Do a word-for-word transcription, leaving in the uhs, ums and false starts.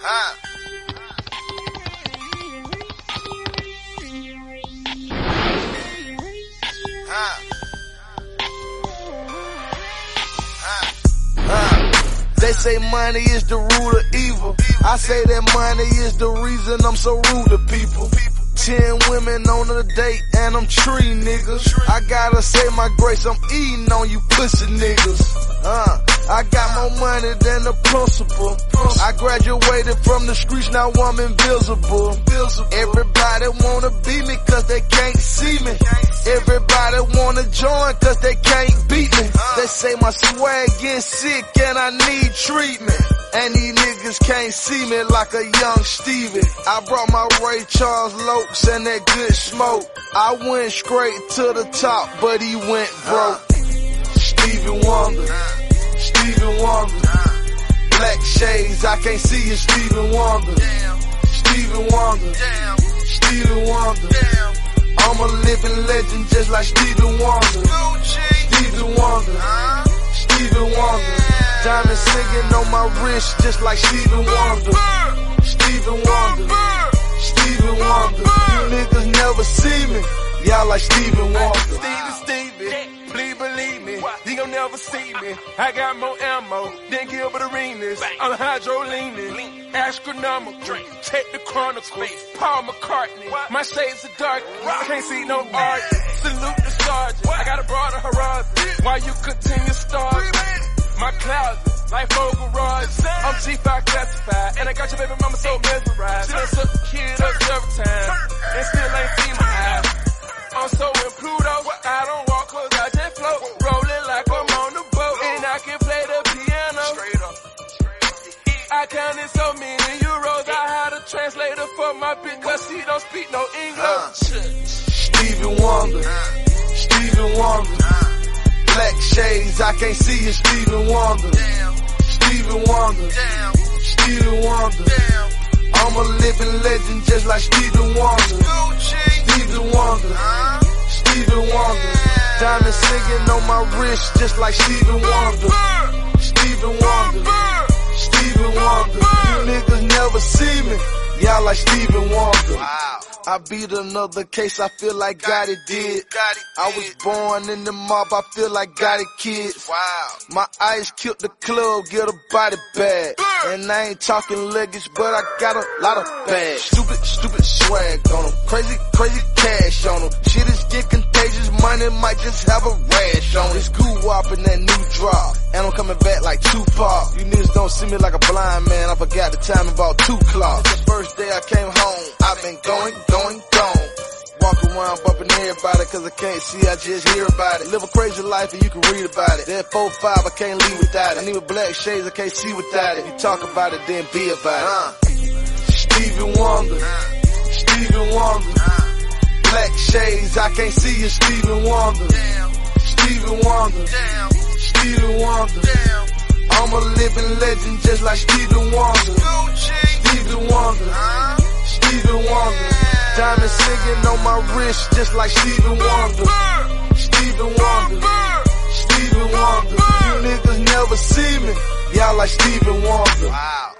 Huh. Huh. Huh. Huh. They say money is the root of evil. I say that money is the reason I'm so rude to people. Ten women on a date and I'm tree niggas. I gotta say my grace, I'm eating on you pussy niggas. Uh, I got more money than the principal. I graduated from the streets, now I'm invisible. Everybody wanna be me cause they can't see me. Everybody wanna join cause they can't beat me. They say my swag getting sick and I need treatment. And these niggas can't see me like a young Stevie. I brought my Ray Charles Lokes and that good smoke. I went straight to the top, but he went broke. Stevie Wonder, Stevie Wonder. Black shades, I can't see you, Stevie Wonder. Stevie Wonder, Stevie Wonder. I'm a living legend just like Stevie Wonder. Stevie Wonder, Stevie Wonder. Diamond singing on my wrist just like Stevie Wonder. Stevie Wonder, Stevie Wonder. You niggas never see me, y'all like Stevie Wonder. Stevie, Stevie, please believe me, you gon' never see me. I got more ammo than Gilbert Arenas. I'm hydro-leaning, astronomical. Check the chronicles, Paul McCartney. My shades are dark, can't see no art. Salute the sergeant, I got a broader horizon. While you continue starving. My clouds, like Fogle rods. I'm G five classified, and I got your baby mama so mesmerized. She done suck the kid up several times, and still ain't seen my eyes. I'm so in Pluto, I don't walk cause I just float. Rolling like I'm on the boat, and I can play the piano. I counted so many euros, I had a translator for my bitch cause she don't speak no English. Stevie Wonder, Stevie Wonder. Black shades, I can't see you, Stevie Wonder. Stevie Wonder, Stevie Wonder. I'm a living legend just like Stevie Wonder. Stevie Wonder, Stevie Wonder. Diamond singing on my wrist just like Stevie Wonder. Stevie Wonder, Stevie Wonder. You niggas never see me, y'all like Stevie Wonder. Wow. I beat another case, I feel like Gotti did. I was born in the mob, I feel like Gotti kids. Wow. My eyes killed the club, get a body bag. And I ain't talking luggage, but I got a lot of bags. Stupid, stupid swag on them. Crazy, crazy cash on them. Shit is get contagious, money might just have a rash on it. It's goo wop in that new drop. And I'm coming back like Tupac. You niggas don't see me like a blind man, I forgot the time about two o'clock. The first day I came home, I've been going, going, gone. Walk around bumping everybody cause I can't see, I just hear about it. Live a crazy life and you can read about it. That four five, I can't leave without it. I need with black shades, I can't see without it. You talk about it, then be about it. Uh. Stevie Wonder, Stevie Wonder. Black shades, I can't see you, Stevie Wonder. Stevie Wonder, Stevie Wonder. I'm a living legend just like Stevie Wonder. Stevie Wonder, Stevie Wonder. Diamond singing on my wrist just like Stevie Wonder. Stevie Wonder, Stevie Wonder. You niggas never see me, y'all like Stevie Wonder. Wow.